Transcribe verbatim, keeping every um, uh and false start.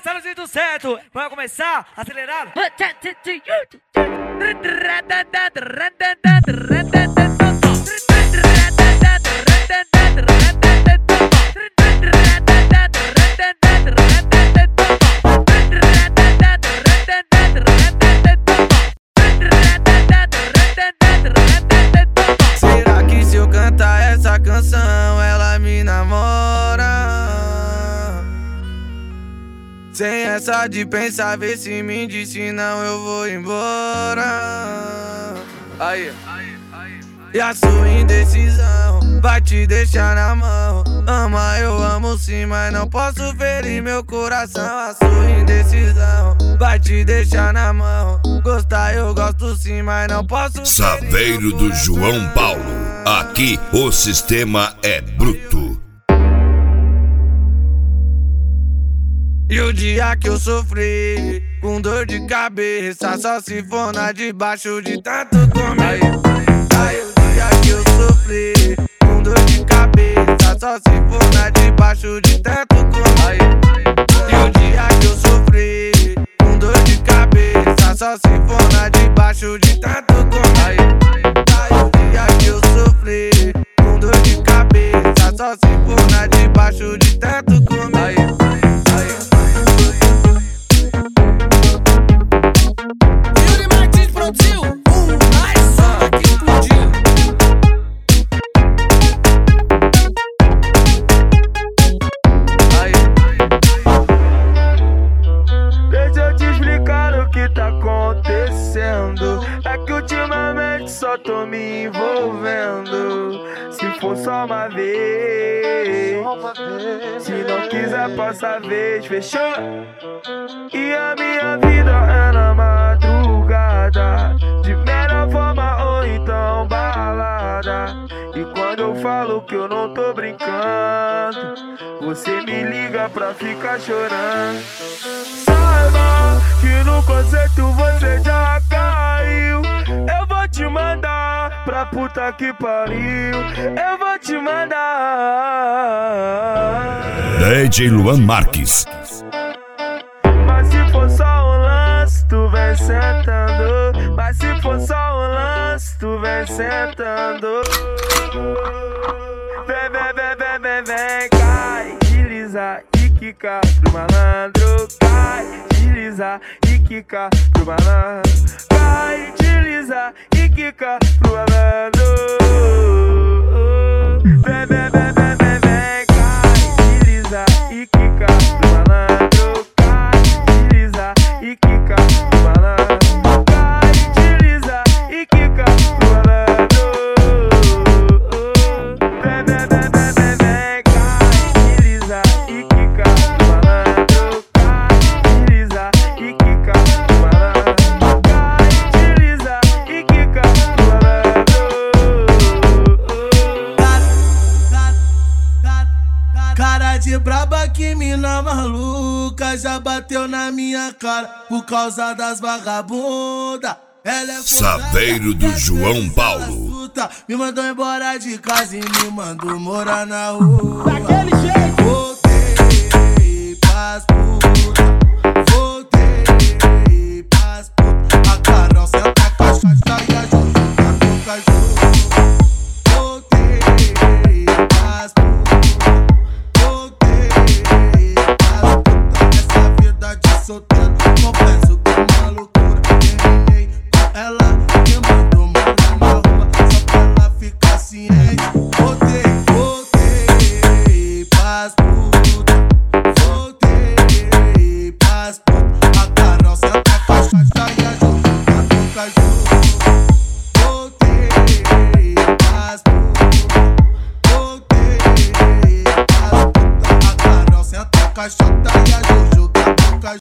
começar do jeito certo. Vamos começar acelerado. Será que se eu cantar essa canção ela me namora? Sem essa de pensar, vê se me diz, se não eu vou embora. Aí, e a sua indecisão vai te deixar na mão. Ama, eu amo sim, mas não posso ferir meu coração. A sua indecisão vai te deixar na mão. Gostar eu gosto sim, mas não posso. Saveiro do João Paulo. Aqui o sistema é bruto. E o dia que eu sofri com dor de cabeça, só se for na debaixo de tanto comer. Aí o dia que eu sofri com dor de cabeça, só se for na debaixo de tanto comer. E o dia que eu sofri com dor de cabeça, só se for na debaixo de tanto comer. Aí o dia que eu sofri com dor de cabeça, só se for na debaixo de tanto comer. É que ultimamente só tô me envolvendo. Se for só uma vez, se não quiser passa a vez, fechou? E a minha vida é na madrugada, de melhor forma ou então balada. E quando eu falo que eu não tô brincando, você me liga pra ficar chorando. Saiba que no concerto você já caiu. Eu vou te mandar pra puta que pariu. Eu vou te mandar. D J Luan Marques. Mas se for só um lance, tu vem sentando. Mas se for só um lance, tu vem sentando. Vem, vem, vem, vem, vem, vem, cai, desliza e quica pro malandro. Cai, desliza e quica pro malandro. Cai, desliza e quica pro malandro. Vem, vem, vem, vem, vem, vem, cai, desliza e quica pro malandro. Cai, desliza e quica pro malandro. Cai, desliza e quica pro malandro. Vem, vem, vem, vem, vem, vem, cai, desliza e quica pro malandro. Cai, desliza e quica pro malandro. Cai, desliza e quica pro malandro. Cara de braba, que mina maluca, já bateu na minha cara por causa das vagabundas. Ela é Saveiro do João Paulo. Me mandou embora de casa e me mandou morar na rua. Daquele jeito. Voltei pras putas, voltei pras putas. A Carol senta com as castas e a Jojo tá com cachorro. Voltei pras putas, voltei pras putas. Essa vida de solteiro, confesso que é uma loucura. Terminei com ela, me mandou morar na rua, só pra ela ficar ciente. Voltei